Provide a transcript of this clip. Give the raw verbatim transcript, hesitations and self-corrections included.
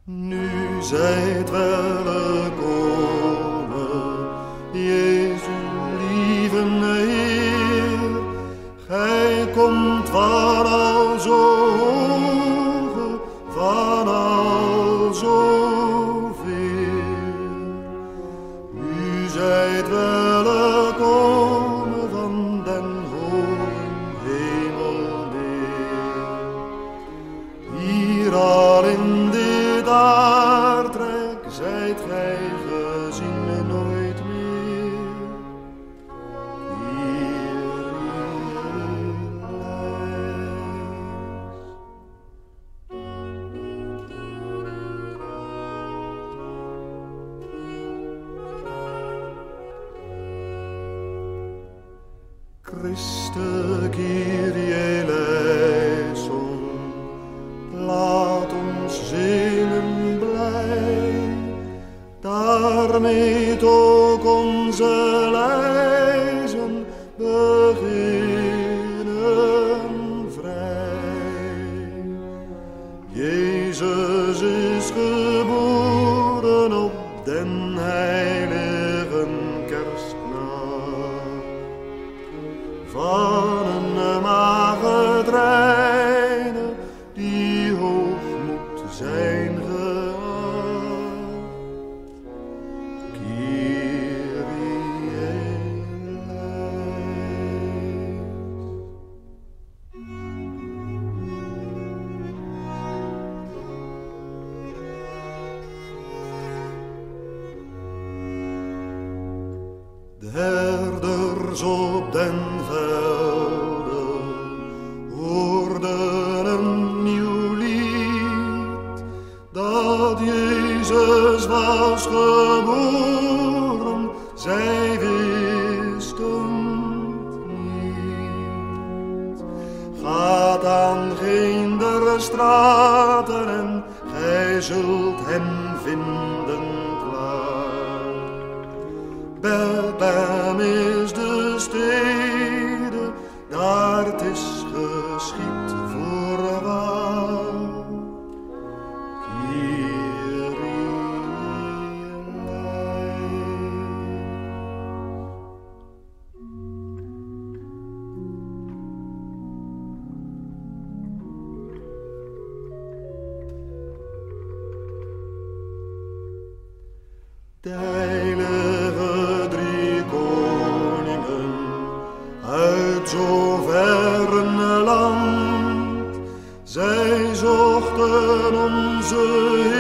Nu zijt welgekomen, Jezus, lieve Heer. Gij komt van al zo hoge, van al zo veel. U zijt welgekomen van den hogen hemelmeer. Hier al in dit aardrijk zijt gij gezien nooit meer. Hier in Christe Kyrie eleison, laat ons zingen blij, daarmee ook onze lijzen beginnen vrij. Jezus is geboren op den heiligen kerstnacht, van een maagd reine die hoog moet zijn geacht. Kyrie De herders op den velden hoorden een nieuw lied, dat Jezus was geboren, zij wisten het niet. Gaat aan geen der straten en gij zult hem vinden klaar. Bethlehem is de stede, daar het is geschied voorwaar. Kyrie De heilige drie koningen uit zo ver een land, zij zochten onze